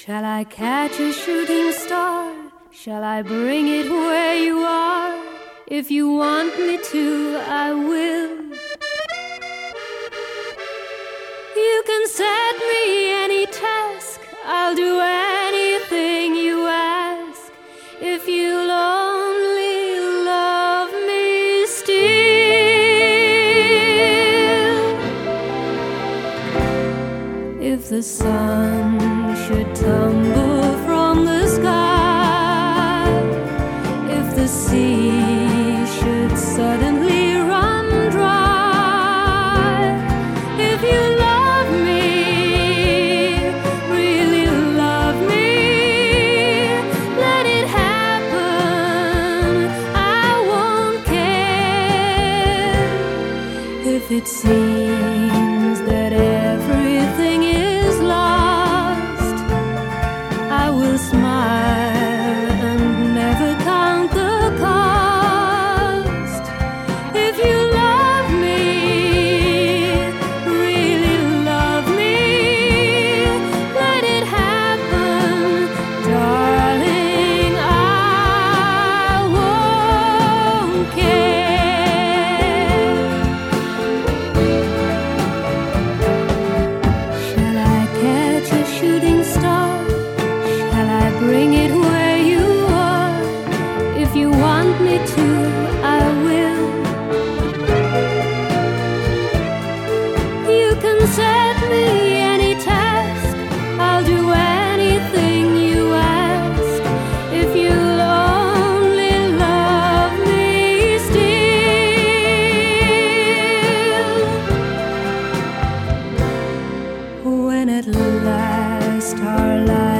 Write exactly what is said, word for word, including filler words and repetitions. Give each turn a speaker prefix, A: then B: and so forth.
A: Shall I catch a shooting star? Shall I bring it where you are? If you want me to, I will. You can set me any task, I'll do anything you ask. If you'll only love me still. If the sun should tumble from the sky, if the sea should suddenly run dry, if you love me, really love me, let it happen, I won't care. If it seems that everything is lost, I will smile and never count the cost. If you love me, really love me, let it happen, darling, I won't care. Shall I catch a shooting star? Shall I bring it where you are? If you want me to, I will. You can set me any task, I'll do anything you ask. If you'll only love me still. When at last our lives